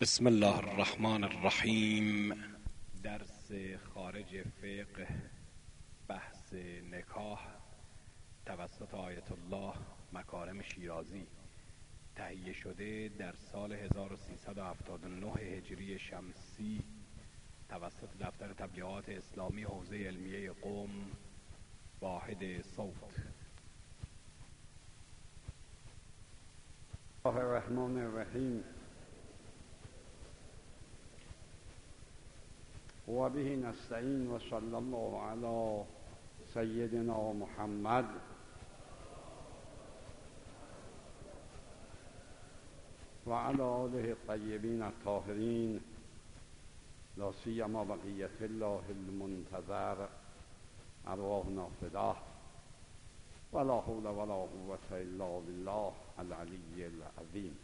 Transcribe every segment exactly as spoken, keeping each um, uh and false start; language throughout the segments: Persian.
بسم الله الرحمن الرحیم. درس خارج فقه، بحث نکاح توسط آیت الله مکارم شیرازی، تهیه شده در سال هزار و سیصد و هفتاد و نه هجری شمسی توسط دفتر تبلیغات اسلامی حوزه علمیه قم، واحد صوت. الله الرحمن الرحیم و به نستعین و صلی الله علی سیدنا محمد و علی آله الطیبین الطاهرین، لا سیما بقیة الله المنتظر، ارواحنا فداه، ولا حول ولا قوة الا بالله العلی العظیم.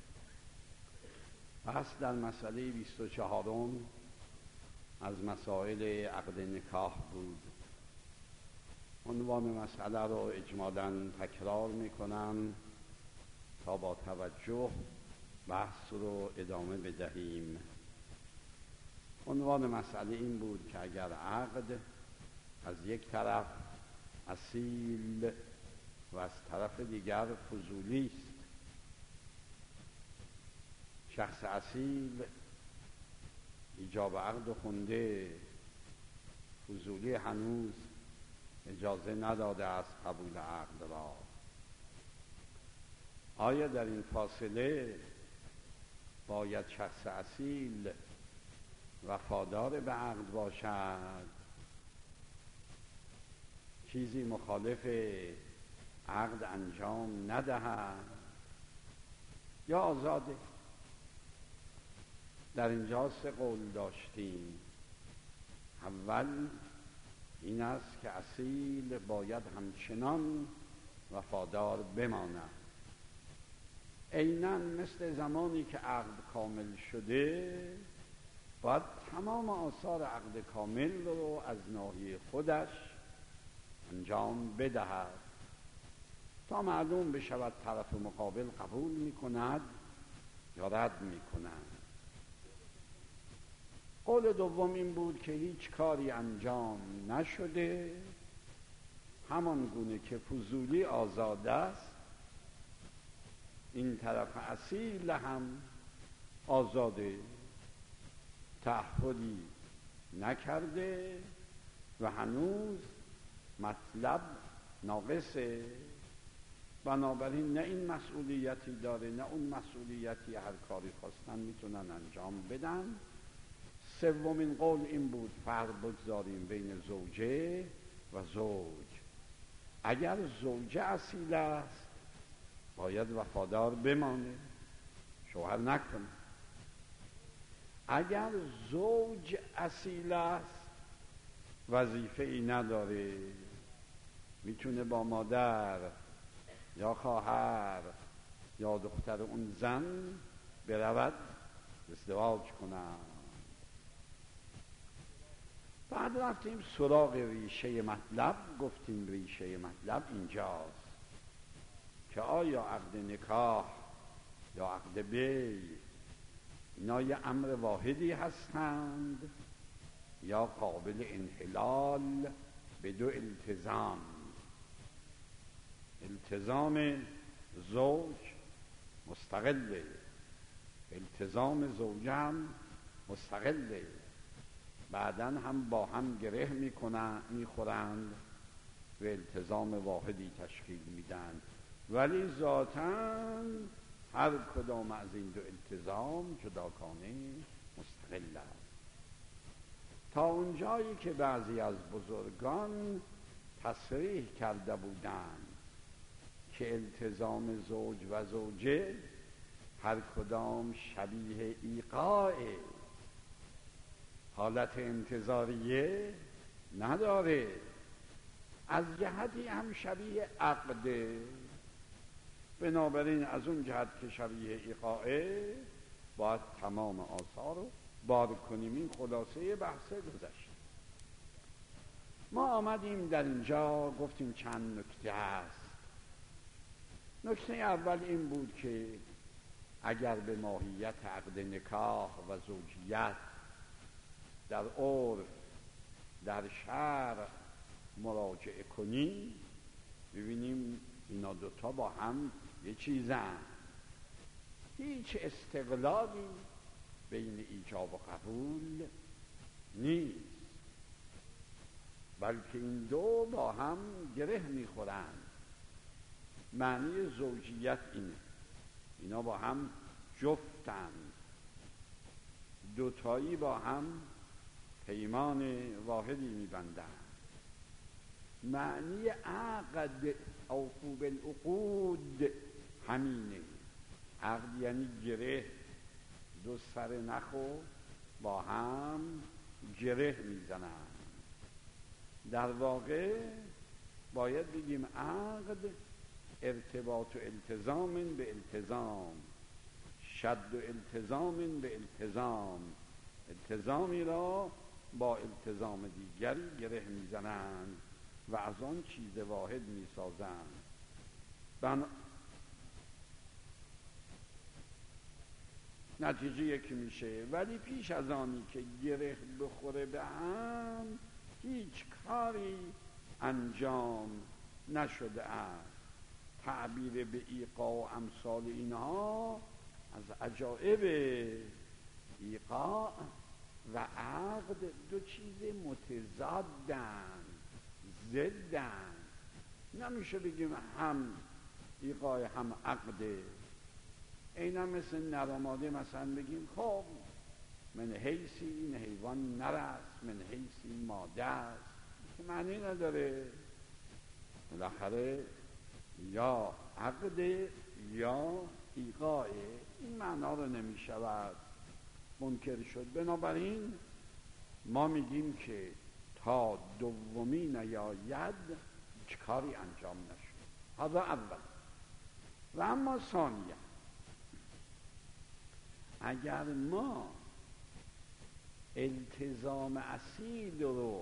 پس در مسئله بیست و چهارم از مسائل عقد نکاح بود. عنوان مسئله رو اجمالاً تکرار میکنم تا با توجه بحث رو ادامه بدهیم. عنوان مسئله این بود که اگر عقد از یک طرف اصیل و از طرف دیگر فضولی است، شخص اصیل ایجاب عقد خونده، فضولی هنوز اجازه نداده است قبول عقد را، آیا در این فاصله باید شخص اصیل وفادار به عقد باشد، چیزی مخالف عقد انجام ندهد، یا آزاده؟ در اینجا سه قول داشتیم. اول این است که اصیل باید همچنان وفادار بماند، عیناً مثل زمانی که عقد کامل شده باید تمام آثار عقد کامل رو از ناحیه خودش انجام بدهد تا معلوم بشود طرف مقابل قبول میکند یا رد میکند. قول دوم این بود که هیچ کاری انجام نشده، همان گونه که فضولی آزاده است، این طرف اصیل هم آزاده، تعهدی نکرده و هنوز مطلب ناقصه، بنابراین نه این مسئولیتی داره نه اون مسئولیتی، هر کاری خواستن میتونن انجام بدن. سومین قول این بود فرق بگذاریم بین زوجه و زوج. اگر زوجه اصیل است باید وفادار بمانه، شوهر نکنه. اگر زوج اصیل است وظیفه ای نداره، میتونه با مادر یا خواهر یا دختر اون زن برود ازدواج کنند. بعد رفتیم سراغ ریشه مطلب. گفتیم ریشه مطلب اینجاست که آیا عقد نکاح یا عقد بیع اینا یه امر واحدی هستند یا قابل انحلال به دو التزام. التزام زوج مستقله، التزام زوجه هم مستقله، بعداً هم با هم گره میکنن میخورند و التزام واحدی تشکیل میدن، ولی ذاتاً هر کدام از این دو التزام جداگانه مستقل است، تا اونجایی که بعضی از بزرگان تصریح کرده بودند که التزام زوج و زوجه هر کدام شبیه ایقاع، حالت انتظاریه نداره، از جهتی هم شبیه عقده. بنابراین از اون جهت که شبیه ایقاعه باید تمام آثار رو بار کنیم. این خلاصه بحث گذشته. ما آمدیم در اینجا گفتیم چند نکته هست. نکته اول این بود که اگر به ماهیت عقد نکاح و زوجیت در عرف در شرع مراجعه کنیم ببینیم اینا دوتا با هم یه چیزن، هیچ استقلالی بین ایجاب و قبول نیست، بلکه این دو با هم گره میخورند. معنی زوجیت اینه، اینا با هم جفتند، دوتایی با هم پیمان واحدی میبندند. معنی عقد اوفو بالعقود همینه، عقد یعنی گره، دو سر نخو با هم گره میزنند. در واقع باید بگیم عقد ارتباط و التزام به التزام، شد و التزام به التزام، التزامی را با التزام دیگری گره میزنند و از آن چیز واحد میسازند. بنا... نتیجه یکی میشه، ولی پیش از آنی که گره بخوره به هم هیچ کاری انجام نشده است. تعبیر به ایقاع و امثال اینها از عجائب ایقاع و عقد دو چیز متضادن، ضدن. نمیشه بگیم هم ایقاع هم عقده. اینا مثل نراماده مثلا بگیم خب من حیثی این حیوان نرست، من حیثی ماده است، که معنی نداره. بالاخره یا عقد یا ایقاع، این معنا رو نمی شود منکر شد. بنابراین ما میگیم که تا دومی نیاید هیچ کاری انجام نشد. هذا اول. و اما ثانیا، اگر ما التزام اصیل رو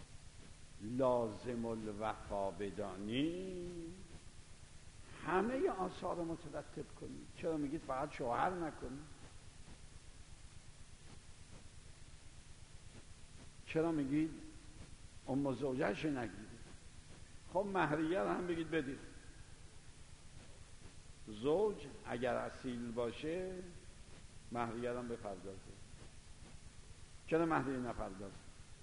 لازم الوفا بدانیم همه آثار رو مترتب کنیم. چرا میگید فقط شوهر نکنیم؟ چرا میگید ام زوجهش نگیرید؟ خب مهریه رو هم بگید بدید. زوج اگر اصیل باشه مهریه رو هم بپردازه. چرا مهریه نپردازه؟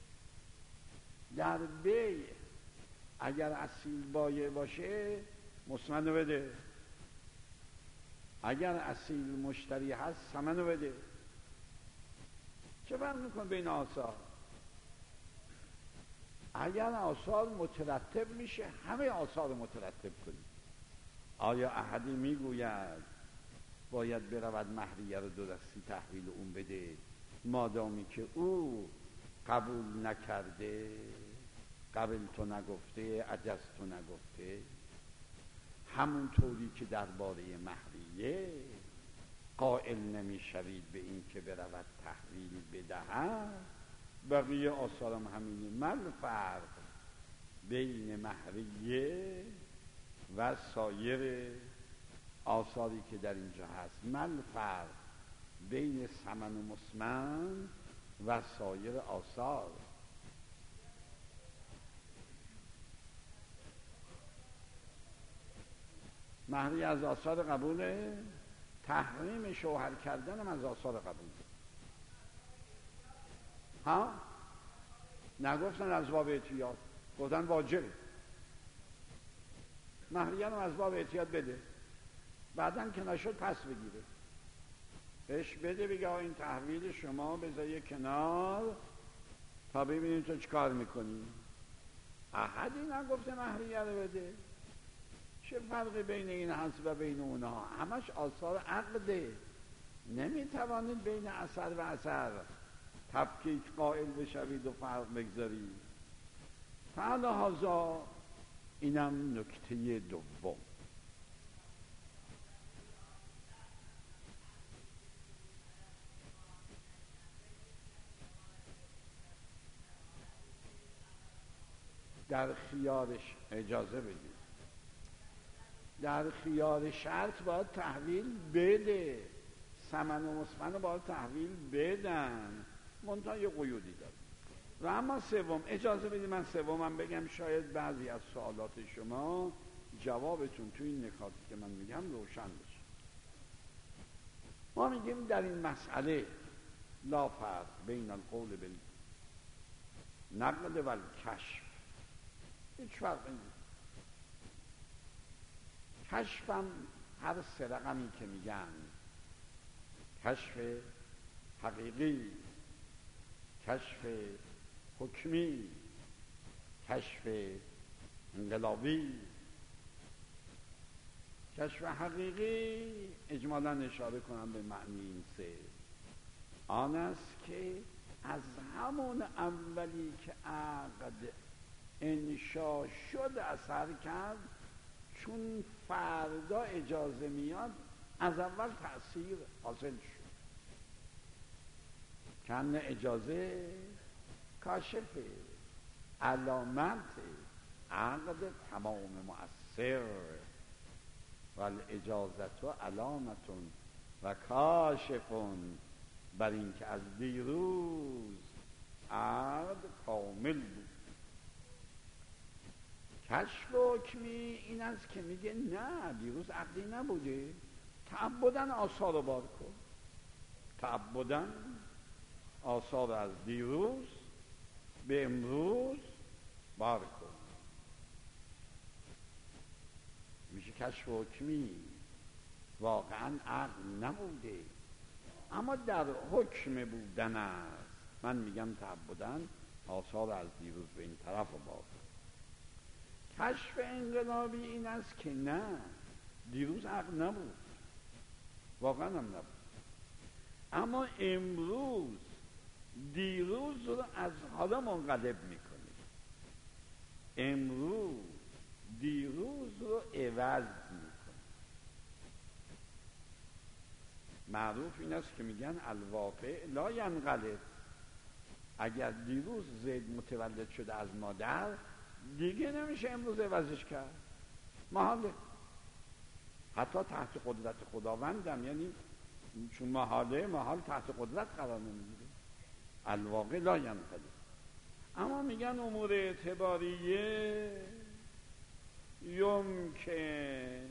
در بیع اگر اصیل بایع باشه مسمن رو بده، اگر اصیل مشتری هست ثمن رو بده. چه فرق میکنه بین آثار؟ اگر آثار مترتب میشه همه آثار مترتب کنیم. آیا احدی میگوید باید برود مهریه رو دو دستی تحویل اون بده مادامی که او قبول نکرده، قبل تو نگفته، عجز تو نگفته؟ همون طوری که درباره مهریه قائل نمیشوید به این که برود تحویل بدهد، بقیه آثارم همینه. مل فرق بین مهریه و سایر آثاری که در اینجا هست؟ مل فرق بین ثمن و مسمن و سایر آثار؟ مهریه از آثار قبوله، تحریم شوهر کردن هم از آثار قبوله. ها؟ نگفتن از باب اعتیاد، گفتن واجبه. مهریه رو از باب اعتیاد بده، بعدن که نشد پس بگیره. بهش بده، بگه این تحویل شما بذاری کنار تا ببینیم تو چی کار میکنی. احدی نگفته مهریه رو بده. چه فرقی بین این هست و بین اونها؟ همش آثار عقده. نمیتوانید بین اثر و اثر تفکیک قائل بشوید و فرق بگذارید. فلهذا اینم نکته دوم. در خیارش اجازه بدید، در خیار شرط باید تحویل بده. ثمن و مسمن رو باید تحویل بدن، منتها یه قیودی داره. و اما سوم، اجازه بدید من سومم بگم، شاید بعضی از سوالات شما جوابتون توی این نکاتی که من میگم روشن بشه. ما میگیم در این مسئله لا فرق بین القول بالنقل و الکشف، هیچ فرقی نیست. کشفم هر سه رقمی که میگن، کشف حقیقی، کشف حکمی، کشف انقلابی. کشف حقیقی اجمالا اشاره کنم به معنی این سه، آن است که از همون اولی که عقد انشا شد اثر کرد، چون فردا اجازه میاد از اول تأثیر حاصل شد. کن اجازه کاشفه، علامت عقد تمام مؤثر، و الاجازت و علامتون و کاشفون، بر این که از دیروز عقد کامل بود. کشف حکمی این است که میگه نه، دیروز عقدی نبوده، تعبداً آثار رو بار کن، تعبداً آثار از دیروز به امروز بار کن، میشه کشف حکمی. واقعاً عقد نبوده اما در حکم بودن است، من میگم تعبداً آثار از دیروز به این طرف رو بار کن. کشف انقلابی این است که نه، دیروز عقد نبود، واقعاً هم نبود، اما امروز دیروز رو از حالا منقلب میکنه، امروز دیروز رو عوض میکنه. معروف این است که میگن الواقع لا ینقلب، اگر دیروز زید متولد شده از مادر، دیگه نمیشه امروز عوضش کرد، محاله. حتی تحت قدرت خداوندم، یعنی چون محاله، محال تحت قدرت قرار نمیگیره. الواقع لا ینقلب. اما میگن امور اعتباریه یمکن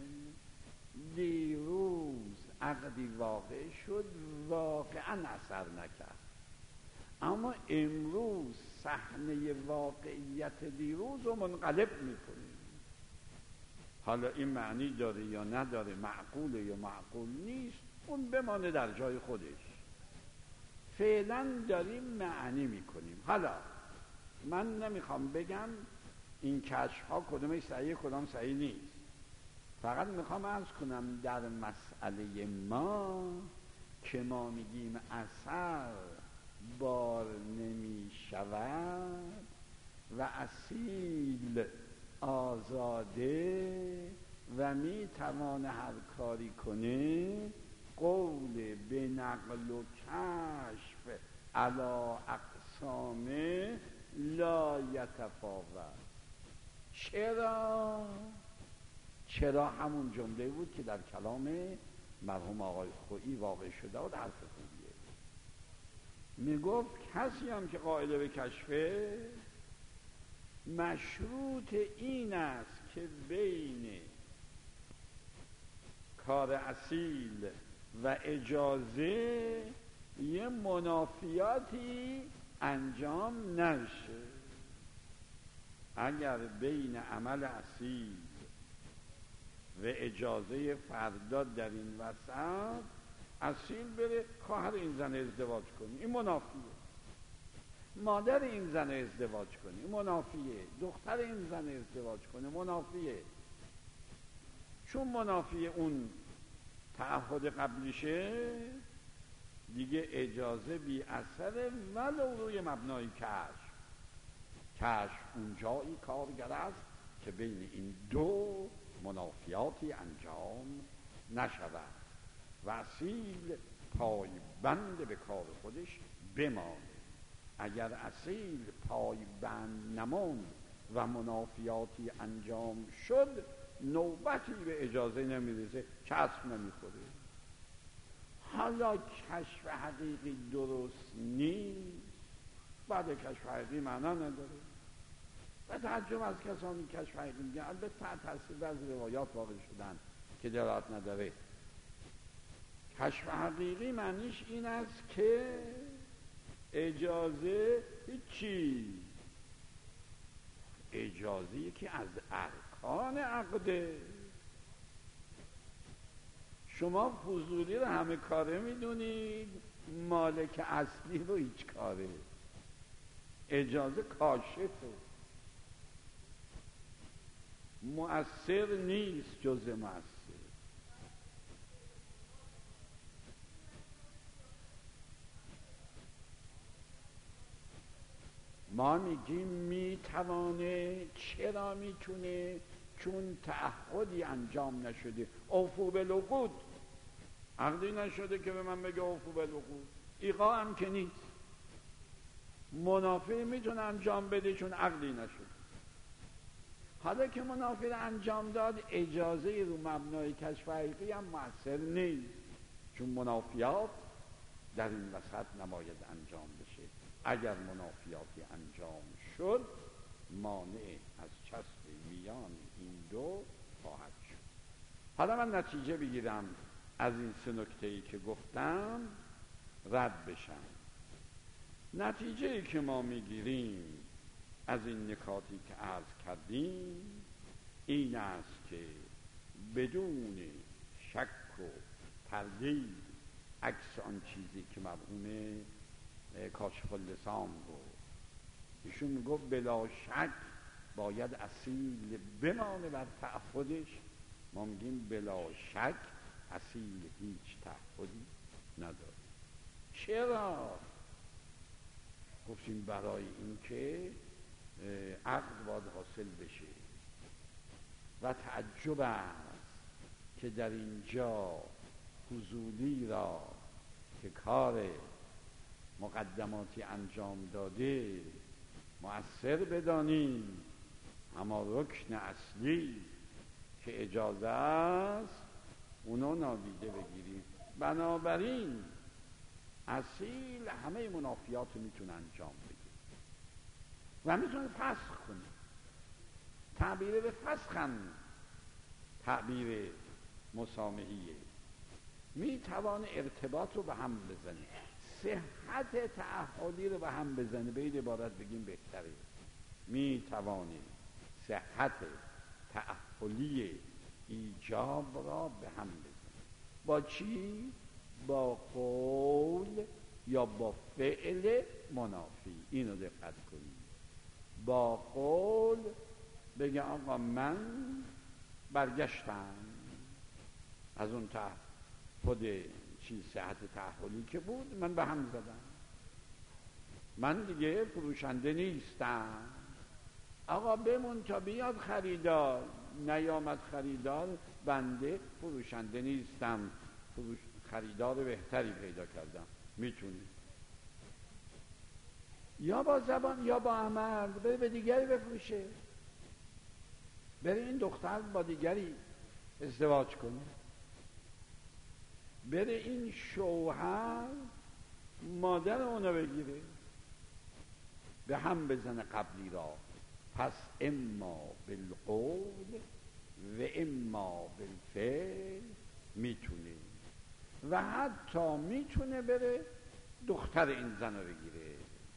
دیروز عقدی واقع شد، واقعا اثر نکرد، اما امروز صحنه واقعیت دیروز رو منقلب میکنه. حالا این معنی داره یا نداره، معقوله یا معقول نیست، اون بمانه در جای خودش. فعلا داریم معنی میکنیم. حالا من نمیخوام بگم این کشف ها کدومش صحیح کدام صحیح نیست، فقط میخوام عرض کنم در مسئله ما که ما میگیم اثر بار نمی شود و اصیل آزاده و می توانه هر کاری کنه، قول به نقل و کشف علی اقسام لا یتفاوت. چرا؟ چرا همون جمله بود که در کلام مرحوم آقای خویی واقع شده و حرف خوبیه. میگفت کسی هم که قائل به کشفه، مشروط این است که بین کار اصیل و اجازه یه منافیاتی انجام نشه. اگر بین عمل اصیل و اجازه فردا در این وسط، اصیل بره خواهر این زن ازدواج کنه، این منافیه. مادر این زن ازدواج کنه، این منافیه. دختر این زن ازدواج کنه، منافیه. چون منافیه اون تعهد قبلیشه، دیگه اجازه بی اثره، ولو روی مبنای کشف. کشف اونجایی کارگر است که بین این دو منافیاتی انجام نشود و اصیل پایبند به کار خودش بمانه. اگر اصیل پایبند نماند و منافیاتی انجام شد، نوبتی به اجازه نمیرسه، چسب نمیخوره. حالا کشف حقیقی درست نیست، بعد کشف حقیقی معنا نداره و تعجب از کسانی کشف حقیقی میگن، البته تحت تاثیر از روایات واقع شدن که دلالت نداره. کشف حقیقی معنیش این است که اجازه هیچی، اجازه یکی از ارکان عقده. شما فضولی رو همه کاره میدونید، مالک اصلی رو هیچ کاره. اجازه کاشفه، مؤثر نیست جز مؤثر. ما میگیم میتوانه. چرا میتونه؟ چون تعهدی انجام نشده. اوفو بالعقود، عقدی نشده که به من بگه اوفو بالعقود. ایقاع هم که نیست. منافع میتونه انجام بده چون عقدی نشده. حالا که منافع انجام داد، اجازه رو مبنای کشف حقیقی هم مؤثر نیست، چون منافیات در این وسط نباید انجام بشه. اگر منافیاتی انجام شد، مانع از چسب میان این دو خواهد شد. حالا من نتیجه بگیرم از این سه نکته‌ای که گفتم، رد بشم. نتیجه‌ای که ما میگیریم از این نکاتی که عرض کردیم این است که بدون شک و تردید، عکس آن چیزی که مرحوم کاشف اللسان گفت، ایشون میگفت بلا شک باید اصیل بمانه بر تعهدش. ما میگیم بلا شک اصیل هیچ تعهدی نداره. چرا؟ گفتیم برای اینکه عقد باید حاصل بشه و تعجب است که در اینجا فضولی را که کار مقدماتی انجام داده مؤثر بدانیم، اما رکن اصلی که اجازه است اونو نادیده بگیریم. بنابراین اصیل همه منافیات رو میتونه انجام بده و میتونه فسخ کنه. تعبیر به فسخ هم تعبیر مسامحیه. میتوانه ارتباط رو به هم بزنه، صحت تعهدی رو به هم بزنه. به این عبارت بگیم بهتره، میتوانه صحت تعهدی ایجاب را به هم بزنه. با چی؟ با قول یا با فعل منافی. اینو دقت کنید. با قول بگه آقا من برگشتم از اون تعهد چیز صحت تعهدی که بود، من به هم زدم، من دیگه فروشنده نیستم. آقا بمون تا بیاد خریدار. نیامد خریدار، بنده فروشنده نیستم، فروش خریدار بهتری پیدا کردم. میتونه یا با زبان یا با عمل بره به دیگری بفروشه، بره این دختر با دیگری ازدواج کنه، بره این شوهر مادر اونو بگیره، به هم بزنه قبلی را. پس اما بالقول و اما بالفعل میتونه، و حتی میتونه بره دختر این زن رو بگیره،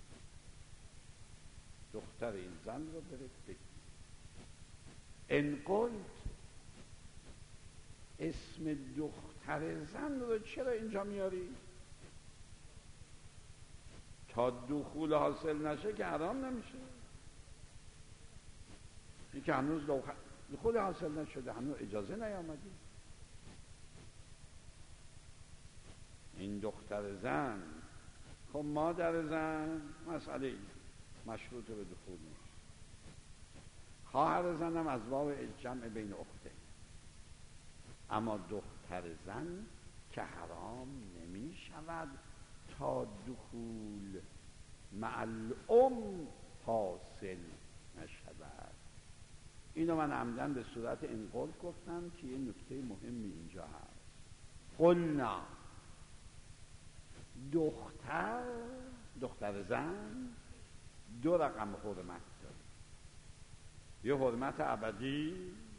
دختر این زن رو بره بگیره. ان قلت، اسم دختر زن رو چرا اینجا میاری؟ تا دخول حاصل نشه که حرام نمیشه. این که هنوز دخول حاصل نشده، هنوز اجازه نیامده. این دختر زن، خب مادر زن مسئله مشروط به دخول نیست. خواهر زن هم از باب جمع بین اخته، اما دختر زن که حرام نمی شود تا دخول مع الام حاصل نشود. اینو من عمدن به صورت انقل گفتم که یه نکته مهمی اینجا هست. قلنا، دختر دختر زن دو رقم حرمت داره. یه حرمت ابدی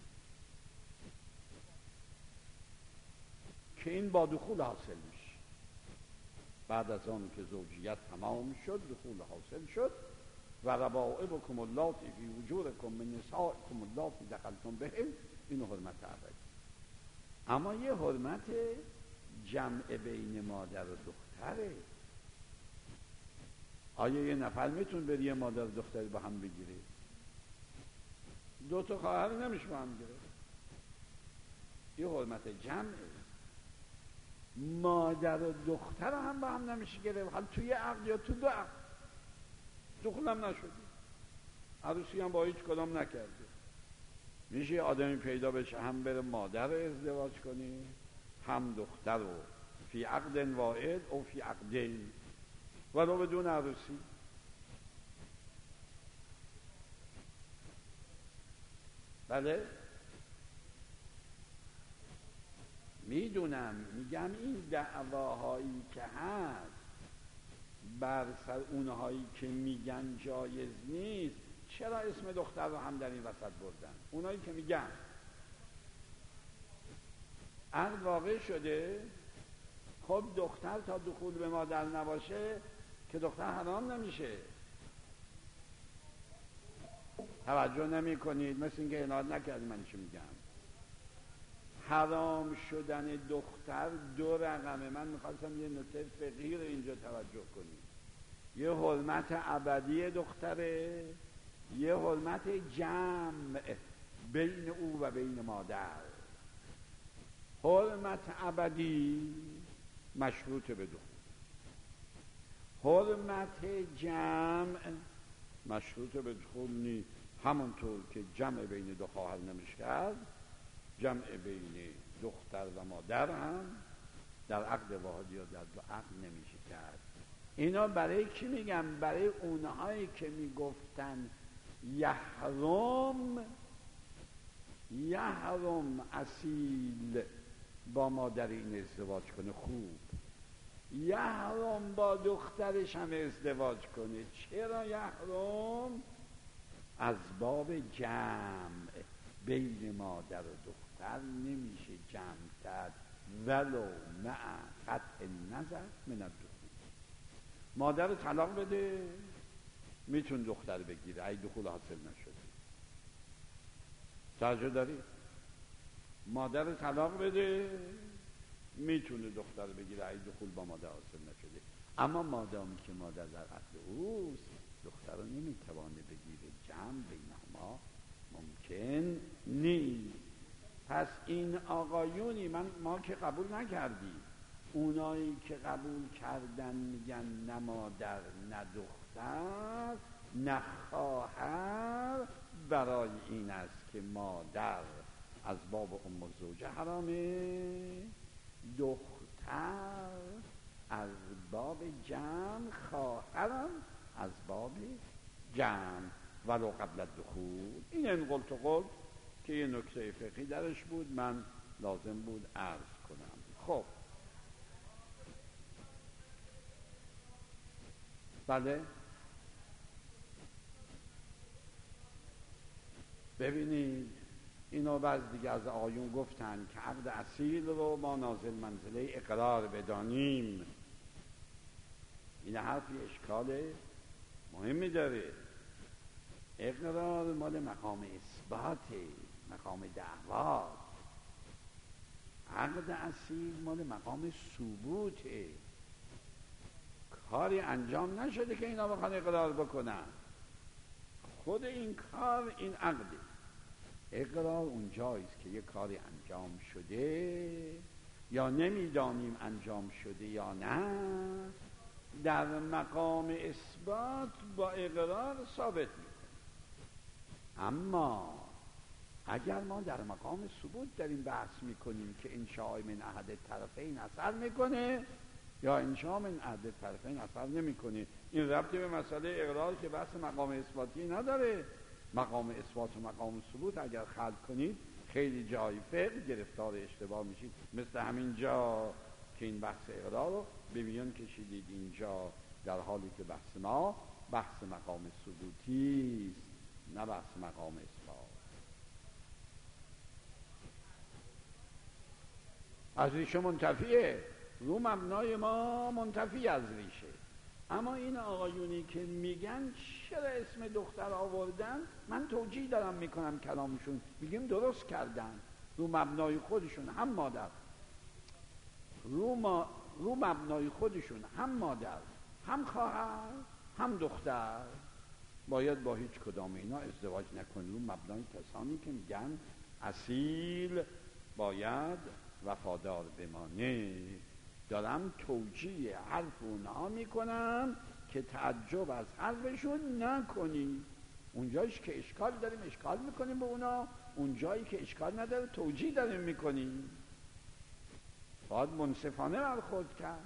که این با دخول حاصل میشه، بعد از آن که زوجیت تمام شد دخول حاصل شد. و ربائبکم اللاتی فی حجورکم من نسائکم اللاتی دخلتم بهن، این حرمت ابدی. اما یه حرمت جمع بین مادر و دختره. آیا یه نفر میتونه بری یه مادر و دختری با هم بگیره؟ دو تا خواهر نمیشه با هم گیره. یه حرمت جمعه. مادر و دختر هم با هم نمیشه گرفت، حالا توی عقد یا تو دو عقد. دخولم نشدی، عروسی هم با هیچ کدام نکرده. میشه یه آدمی پیدا بشه هم بره مادر رو ازدواج کنی هم دختر رو، فی عقد واحد او فی عقدین، ولو بدون عروسی. بله میدونم، میگم این دعواهایی که هست بر سر اونهایی که میگن جایز نیست، چرا اسم دختر رو هم در این وسط بردن؟ اونایی که میگن عقد واقع شده، خب دختر تا دخول به مادر نباشه که دختر حرام نمیشه. توجه نمی کنید، مثل اینکه عنایت نکردید من چی میگم. حرام شدن دختر دو رقمه. من میخواستم یه نکته فقهی رو اینجا توجه کنید. یه حرمت ابدی دختره، یه حرمت جمع بین او و بین مادر. حرمت ابدی مشروط به دخول، حرمت جمع مشروط به دخول نیست. همونطور که جمع بین دو خواهر نمیشه کرد، جمع بین دختر و مادر هم در عقد واحد یا در دو عقد نمیشه کرد. اینا برای کی میگم؟ برای اونهایی که میگفتن یحرم یحرم اصیل با مادر این ازدواج کنه، خوب. یحرم با دخترش هم ازدواج کنه. چرا یحرم؟ از باب جمع بین مادر و دختر نمیشه جمع کرد، ولو مع قطع نظر من الدخول. مادر رو طلاق بده میتون دختر بگیره ای دخول حاصل نشده. توجه داری؟ مادر رو طلاق بده میتونه دختر بگیره ای دخول با مادر حاصل نشده. اما مادامی که مادر در عقد اوست، دختر رو نمیتوانه بگیره، جمع بینهما ممکن نیست. پس این آقایونی من ما که قبول نکردیم، اونایی که قبول کردن میگن نه مادر نه دختر نه خواهر، برای این است که مادر از باب ام الزوجه حرامه، دختر از باب جمع، خواهرم از باب جمع ولو قبل الدخول. این این قلت و قلت که یه نکته فقهی درش بود، من لازم بود عرض کنم. خب بله ببینید، اینو بعض دیگه از آقایون گفتن که عقد اصیل رو ما نازل منزله اقرار بدانیم. این حرفی اشکال مهمی داره. اقرار مال مقام اثباته، مقام دعوا. عقد اصیل مال مقام ثبوته. کاری انجام نشده که اینا بخوان اقرار بکنن. خود این کار این عقده. اقرار اونجاییست که یک کاری انجام شده یا نمیدانیم انجام شده یا نه، در مقام اثبات با اقرار ثابت میکنه. اما اگر ما در مقام ثبوت داریم بحث میکنیم که انشاء من احد طرفین اثر میکنه یا انشاء من احد طرفین اثر نمیکنه، این ربطی به مسئله اقرار که بحث مقام اثباتی نداره. مقام اثبات و مقام ثبوت اگر خلط کنید خیلی جای فقه گرفتار اشتباه میشید، مثل همین جا که این بحث اقرار رو به میان کشیدید اینجا، در حالی که بحث ما بحث مقام ثبوتی است، نه بحث مقام اثبات. از ریشه منتفیه، رو مبنای ما منتفی از ریشه. اما این آقایونی که میگن چرا اسم دختر آوردن، من توجیه دارم میکنم کلامشون، میگیم درست کردن، رو مبنای خودشون هم مادر، رو, ما رو مبنای خودشون هم مادر هم خواهر هم دختر باید با هیچ کدام اینا ازدواج نکنی. رو مبنای کسانی که میگن اصیل باید وفادار بمانه. دارم توجیه حرف اونها میکنم که تعجب از حرفشون نکنی. اونجایش که اشکال داریم اشکال میکنیم به اونا، اونجایی که اشکال نداره توجیه داریم میکنیم. باید منصفانه برخورد کرد.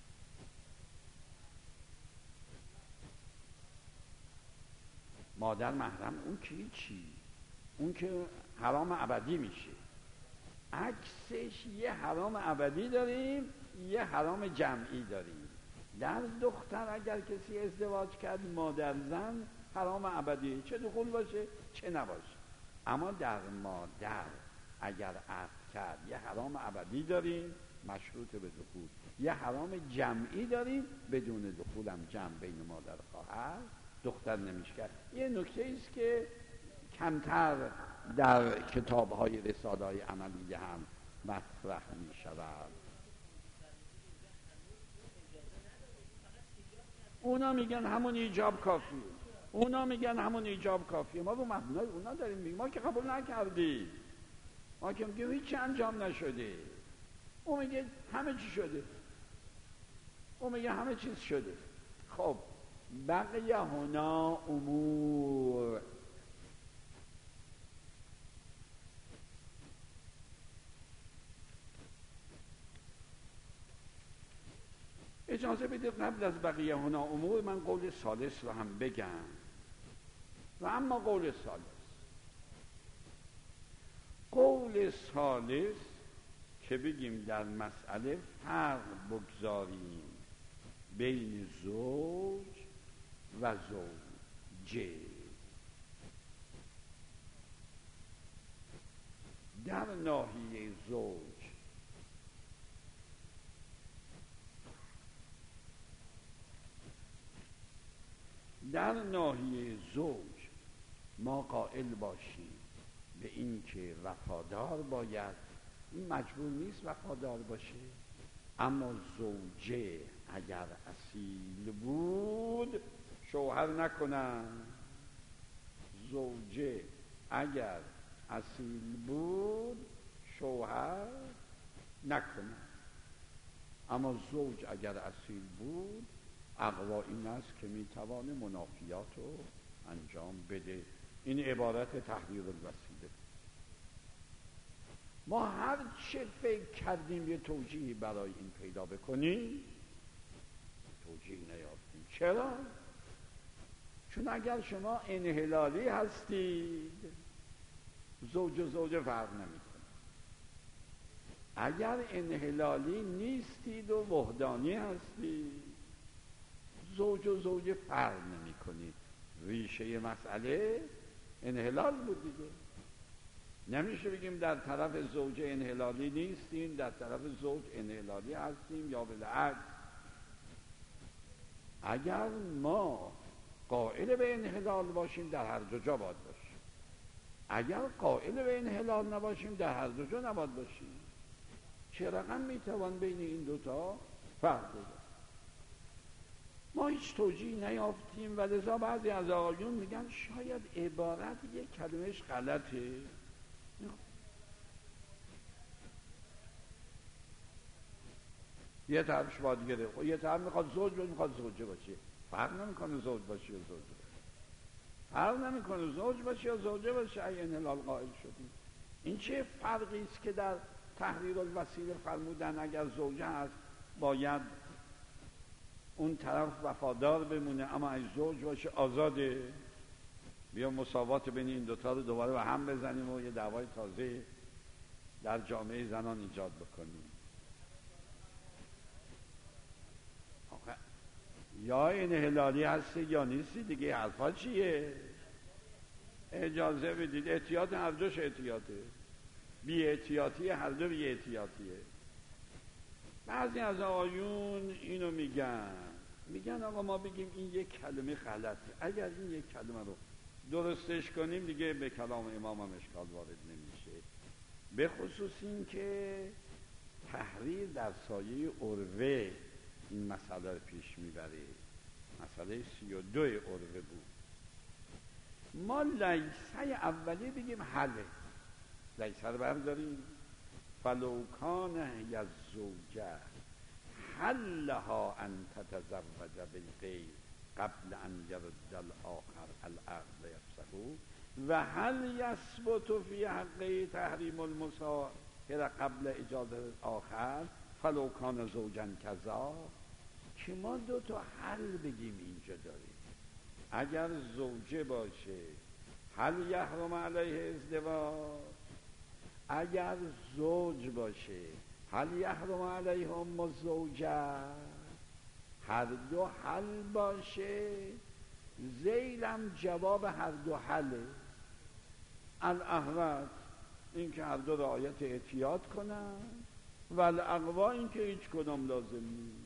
مادر محرم اون که چی؟ اون که حرام ابدی میشه. عکسش یه حرام ابدی داریم، یه حرام جمعی داریم. در دختر اگر کسی ازدواج کرد مادر زن حرام ابدی، چه دخول باشه چه نباشه. اما در مادر اگر عقد کرد یه حرام ابدی داریم مشروط به دخول، یه حرام جمعی داریم بدون دخول هم جمع بین مادر خواهر دختر نمیشه کرد. یه نکته ایست که کمتر در کتاب‌های رساله‌های عملیه هم مطرح می شود. اونا میگن همون ایجاب کافیه، اونا میگن همون ایجاب کافیه. ما رو مبنای اونا داریم میگیم، ما که قبول نکردیم، ما که میگیم هیچی انجام نشده. اون میگه همه چی شده، اون میگه همه چیز شده. خب بقیه هنا امور. اجازه بدید قبل از بقیه هنا امور من قول ثالث رو هم بگم. و اما قول ثالث قول ثالث که بگیم در مسئله فرق بگذاریم بین زوج و زوجه. در ناحیه زوج در ناحیه زوج ما قائل باشیم به این که وفادار باید، این مجبور نیست وفادار باشه. اما زوجه اگر اصیل بود شوهر نکنن، زوجه اگر اصیل بود شوهر نکنن. اما زوج اگر اصیل بود اقوا این است که میتوانه منافیات رو انجام بده. این عبارت تحریر الوسیله. ما هر چه فکر کردیم یه توجیهی برای این پیدا بکنیم توجیه نیافتیم. چرا؟ چون اگر شما انحلالی هستید زوج و زوجه فرق نمیکنه. اگر انحلالی نیستید و وحدانی هستید زوج و زوجه فرق نمیکنید. ریشه مسئله انحلال بود دیگه. نمیشه بگیم در طرف زوجه انحلالی نیستیم در طرف زوج انحلالی هستیم یا بالعکس. اگر ما قائل به انحلال باشیم در هر دو جا باید باشیم، اگر قائل به انحلال نباشیم در هر دو جا نباید باشیم. چه رقم میتوان بین این دوتا فرق بذاریم؟ ما هیچ توجیه نیافتیم و لذا بعضی از آقایون میگن شاید عبارت یک کلمهش غلطه. یه طرفش باید گره، یه طرف میخواد زوج باشه میخواد زوجه باشه. فرق نمیکنه زوج باشه یا زوجه باشه، فرق نمیکنه زوج باشه یا زوجه باشه. ای انحلال قائل شدیم. این چه فرقی است که در تحریر الوسیله فرمودن اگر زوجه هست باید اون طرف وفادار بمونه، اما اگه زوج باشه آزاده. بیا مساوات بین این دوتا رو دوباره به هم بزنیم و یه دعوای تازه در جامعه زنان ایجاد بکنیم. یا این هلالی هستی یا نیستی دیگه، حرفا چیه؟ اجازه بدید. احتیاط هر دوش احتیاطه، بی احتیاطی هر دو بی احتیاطیه. بعضی از آقایون اینو میگن میگن آقا ما بگیم این یک کلمه غلطه، اگر این یک کلمه رو درستش کنیم دیگه به کلام امام هم اشکال وارد نمیشه. به خصوص این که تحریر در سایه عروه این مسئله رو پیش میبره. مسئله سی و دو عروه بود. ما لیسه اولی بگیم حله، لیسه رو برداریم فلو کان یزوجه حلها ان تتزوج بالغیر قبل ان یرد الاخر العقد یفسخو و هل یثبت فی حقه تحریم المصاهره قبل اجازه آخر فلو کان زوجا کذا. که ما دو تا حل بگیم اینجا داریم. اگر زوجه باشه هل یحرم علیه ازدواج، اگر زوج باشه هل یحرم علیه ام الزوجه. هر دو حل باشه زیلم جواب هر دو حله. الاحوط این که هر دو رعایت احتیاط کنن و الاقوا این که هیچ کدام لازم نیست.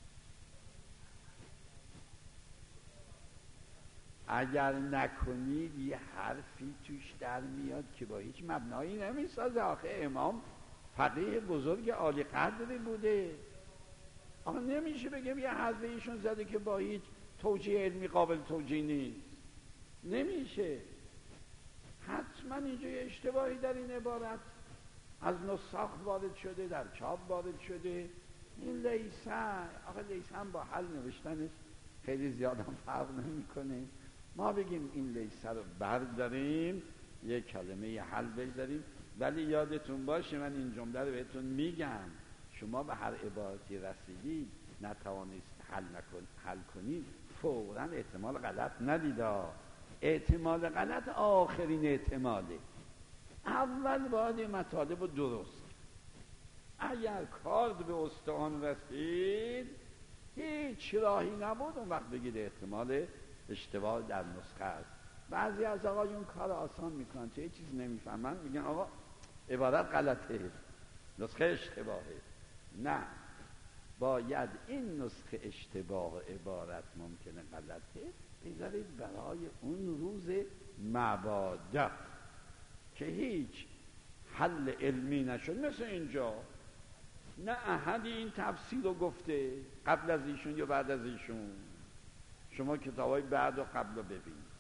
اگر نکنید یه حرفی توش در میاد که با هیچ مبنایی نمیسازه. آخه امام فقیه بزرگ عالی قدری بوده. آخه نمیشه بگم یه حرف ایشون زده که با هیچ توجیه علمی قابل توجیه نیست. نمیشه. حتما اینجا یه اشتباهی در این عبارت از نسخ وارد شده، در چاپ وارد شده. این لیسه، آخه لیسه هم با حل نوشتنش خیلی زیاد هم فرق نمیکنه. ما بگیم این لیسه رو برداریم یک کلمه حل بذاریم. ولی یادتون باشه من این جمله رو بهتون میگم، شما به هر عبارتی رسیدید نتوانست حل نکن حل کنید فوراً احتمال غلط ندیدا. احتمال غلط آخرین احتماله. اول باید مطالب رو درست. اگر کارد به استخوان رسید هیچ راهی نبود اون وقت بگید احتمال اشتباه در نسخه است. بعضی از آقایون کار آسان میکنن، چه چیز نمیفهمن میگن آقا عبارت غلطه، نسخه اشتباهه. نه، باید این نسخه اشتباه عبارت ممکنه غلطه بذارید برای اون روز مبادا که هیچ حل علمی نشد. مثل اینجا نه احدی این تفسیر رو گفته قبل از ایشون یا بعد از ایشون. شما کتابای بعد و قبل رو ببینید،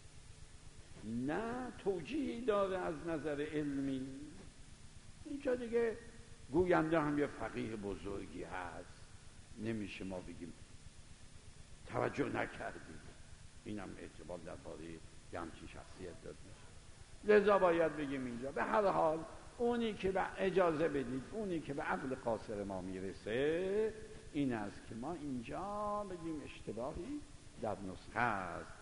نه توجیهی داره از نظر علمی. اینجا دیگه گوینده هم یه فقیه بزرگی هست، نمیشه ما بگیم توجه نکردیم. اینم اعتبار در باره یه همچین شخصیت داد میشه. لذا باید بگیم اینجا به هر حال اونی که به اجازه بدید اونی که به عقل قاصر ما میرسه این است که ما اینجا بگیم اشتباهی در نسخه است.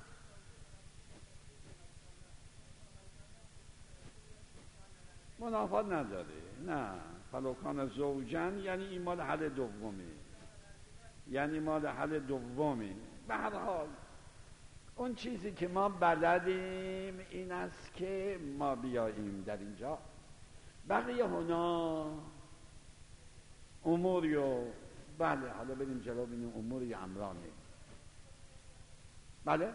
منافات نداره. نه، فلوکان زوجن یعنی این مال حل دومه، یعنی مال حل دومه. به هر حال اون چیزی که ما بلدیم این است که ما بیاییم در اینجا بقیه هنا اموری و بله حالا بریم جلو بینیم اموری امرانه. بله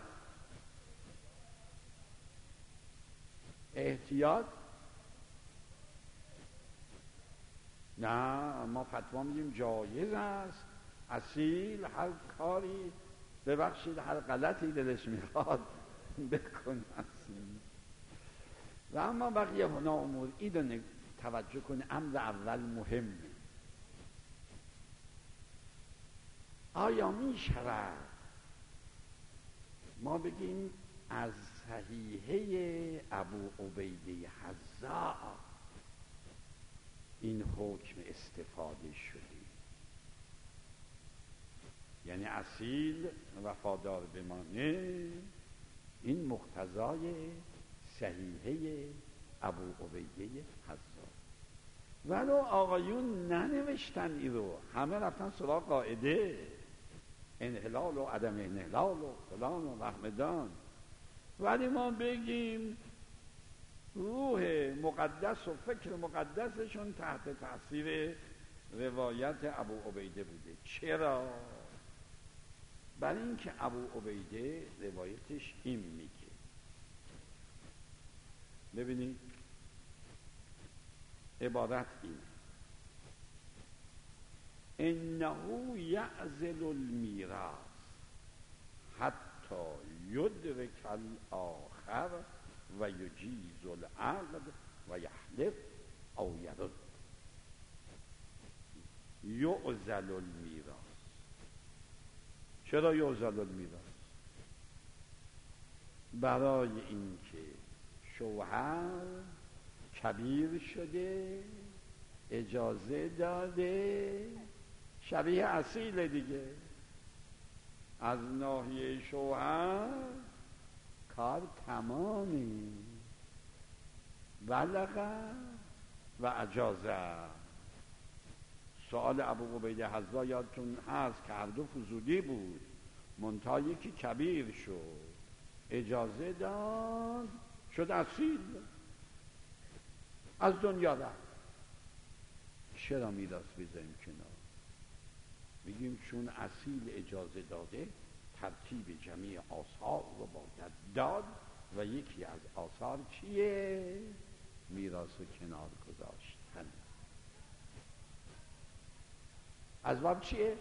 احتیاط نه، ما فتوا میدیم جایز است اصیل هر کاری ببخشید هر غلطی دلش میخواد بکن اصیل. و اما بقیه هنا امور ایدو توجه کنه. امر اول مهمه. آیا می شود ما بگیم از صحیحه ابو عبیده حذاء این حکم استفاده شده؟ یعنی اصیل وفادار بمانه این مقتضای صحیحه ابو عبیده حذاء. ولو آقایون ننوشتن ای رو، همه رفتن سراغ قاعده. انحلال و عدم انحلال و فلان و رحمدان، ولی ما بگیم روح مقدس و فکر مقدسشون تحت تاثیر روایت ابو عبیده بوده. چرا؟ برای اینکه ابو عبیده روایتش این میگه، ببینید عبارت اینه: انه یعزل المیراث حتی یدرک الاخر و یجیز العقد و یحلف او یرد. یعزل المیراث. چرا یعزل المیراث؟ برای اینکه شوهر کبیر شده، اجازه داده، شبیه اصیل دیگه، از ناحیه شوهر کار تمامی، بلغ و اجازه. سوال ابو عبیده حذا یادتون هست که هر دو فضولی بود، منتها یکی کبیر شد، اجازه داد، شد اصیل، از دنیا رفت. چرا میراث بذاریم کنار؟ میگیم چون اصیل اجازه داده، ترتیب جمعی آثار رو باید داد و یکی از آثار چیه؟ میراث رو کنار گذاشتن. اسباب چیه؟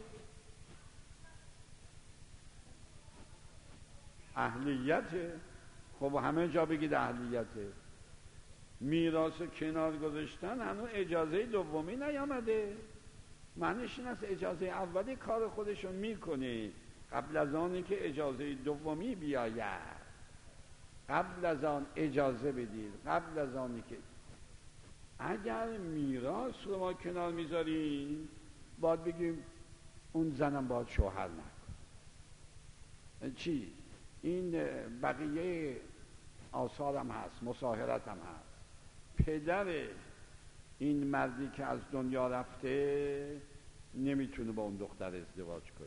اهلیته. خب همه جا بگید اهلیته. میراث کنار گذاشتن هنوز اجازه دومی نیامده. معنیش این است اجازه اولی کار خودشو میکنه، قبل از آنی که اجازه دومی بیاید. قبل از آن اجازه بدید، قبل از آنی که اگر میراث رو ما کنار میذاریم باید بگیم اون زنم باید شوهر نکن. چی؟ این بقیه آثار هم هست، مصاهرت هم هست. پدر این مردی که از دنیا رفته نمیتونه با اون دختر ازدواج کنه،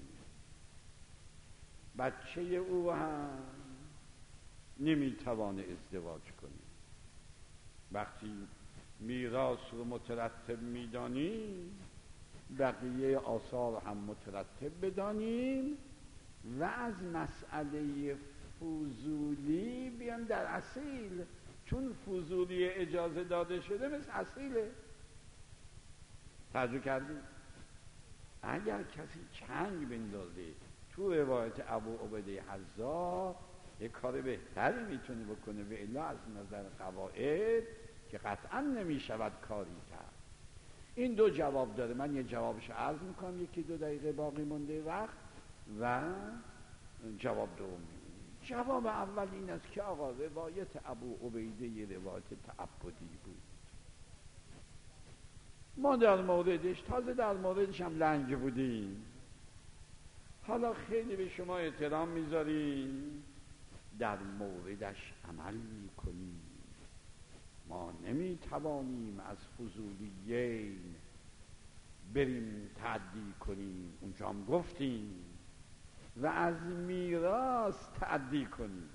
بچه او هم نمیتوانه ازدواج کنه. وقتی میراث رو مترتب میدانیم بقیه آثار هم مترتب بدانیم و از مسئله فضولی بیان در اصیل، چون فضولی اجازه داده شده مثل اصیله. توجه کردید؟ اگر کسی چنگ بندازه تو روایت ابو عبیده حذا یک کار بهتری میتونه بکنه، و الا از نظر قواعد که قطعا نمیشود کاری کرد. این دو جواب داره، من یه جوابش عرض میکنم، یکی دو دقیقه باقی مونده وقت، و جواب دوم. جواب اول این است که آقا روایت ابو عبیده یه روایت تعبدی بود، ما در موردش تازه در موردش هم لنگ بودیم، حالا خیلی به شما احترام میذاریم، در موردش عمل میکنیم. ما نمیتوانیم از فضولیین بریم تعدی کنیم، اونجا هم گفتیم، و از میراث تعدی کنیم.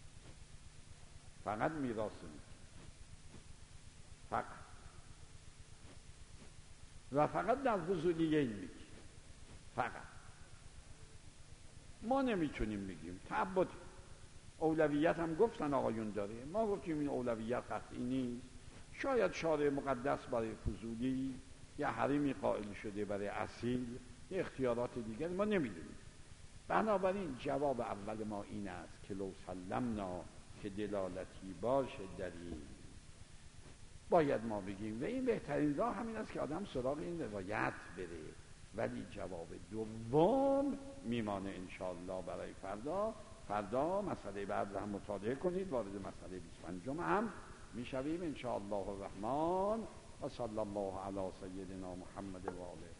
فقط میراث میکنیم، فقط و فقط در فضولیین میگیم. فقط ما نمیتونیم بگیم تعبد. اولویت هم گفتن آقایون داره، ما گفتیم این اولویت قطعی نیست. شاید شارع مقدس برای فضولی یا حریمی قائل شده برای اصیل، یا اختیارات دیگر، ما نمیدونیم. بنابراین جواب اول ما این است که لو سلمنا که دلالتی باشه در این، باید ما بگیم، و این بهترین راه همین است که آدم سراغ این روایت بره. ولی جواب دوم میمانه انشاءالله برای فردا. فردا مسئله بعد هم مطالعه کنید، وارد مسئله بیست و پنجم هم میشویم انشاءالله الرحمن. و صلی الله علی سیدنا محمد و آله.